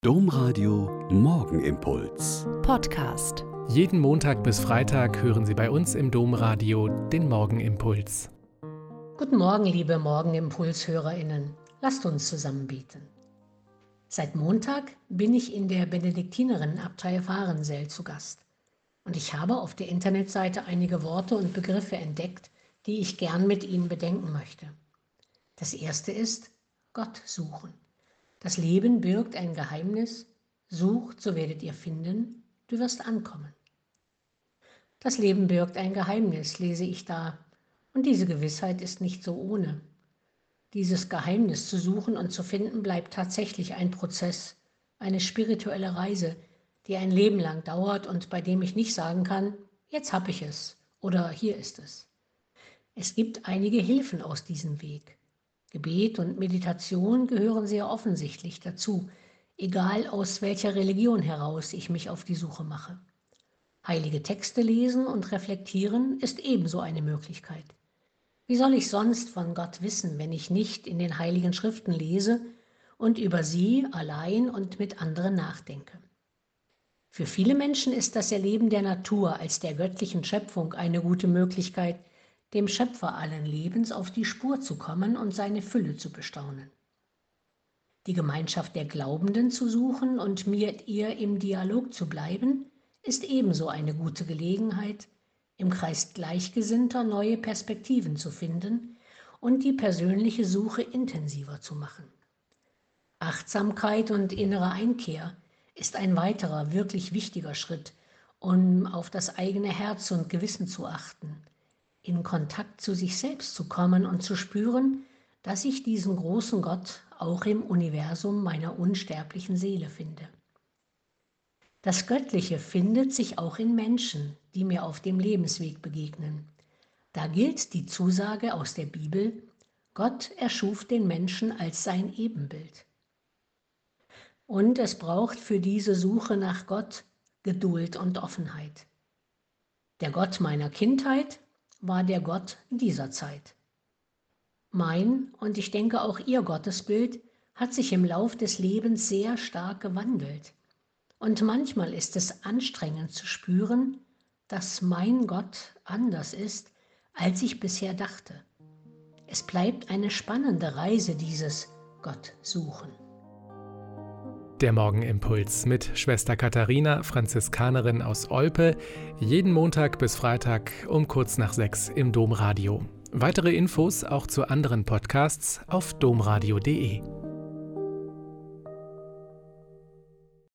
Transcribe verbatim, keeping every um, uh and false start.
Domradio Morgenimpuls. Podcast. Jeden Montag bis Freitag hören Sie bei uns im Domradio den Morgenimpuls. Guten Morgen, liebe Morgenimpuls-HörerInnen. Lasst uns zusammen beten. Seit Montag bin ich in der Benediktinerinnenabtei Warensel zu Gast. Und ich habe auf der Internetseite einige Worte und Begriffe entdeckt, die ich gern mit Ihnen bedenken möchte. Das erste ist Gott suchen. Das Leben birgt ein Geheimnis. Sucht, so werdet ihr finden, du wirst ankommen. Das Leben birgt ein Geheimnis, lese ich da. Und diese Gewissheit ist nicht so ohne. Dieses Geheimnis zu suchen und zu finden bleibt tatsächlich ein Prozess, eine spirituelle Reise, die ein Leben lang dauert und bei dem ich nicht sagen kann, jetzt habe ich es oder hier ist es. Es gibt einige Hilfen aus diesem Weg. Gebet und Meditation gehören sehr offensichtlich dazu, egal aus welcher Religion heraus ich mich auf die Suche mache. Heilige Texte lesen und reflektieren ist ebenso eine Möglichkeit. Wie soll ich sonst von Gott wissen, wenn ich nicht in den Heiligen Schriften lese und über sie allein und mit anderen nachdenke? Für viele Menschen ist das Erleben der Natur als der göttlichen Schöpfung eine gute Möglichkeit, dem Schöpfer allen Lebens auf die Spur zu kommen und seine Fülle zu bestaunen. Die Gemeinschaft der Glaubenden zu suchen und mit ihr im Dialog zu bleiben, ist ebenso eine gute Gelegenheit, im Kreis Gleichgesinnter neue Perspektiven zu finden und die persönliche Suche intensiver zu machen. Achtsamkeit und innere Einkehr ist ein weiterer, wirklich wichtiger Schritt, um auf das eigene Herz und Gewissen zu achten, in Kontakt zu sich selbst zu kommen und zu spüren, dass ich diesen großen Gott auch im Universum meiner unsterblichen Seele finde. Das Göttliche findet sich auch in Menschen, die mir auf dem Lebensweg begegnen. Da gilt die Zusage aus der Bibel, Gott erschuf den Menschen als sein Ebenbild. Und es braucht für diese Suche nach Gott Geduld und Offenheit. Der Gott meiner Kindheit war der Gott dieser Zeit. Mein und ich denke auch Ihr Gottesbild hat sich im Lauf des Lebens sehr stark gewandelt. Und manchmal ist es anstrengend zu spüren, dass mein Gott anders ist, als ich bisher dachte. Es bleibt eine spannende Reise, dieses Gott suchen. Der Morgenimpuls mit Schwester Katharina, Franziskanerin aus Olpe, jeden Montag bis Freitag um kurz nach sechs im Domradio. Weitere Infos auch zu anderen Podcasts auf domradio punkt de.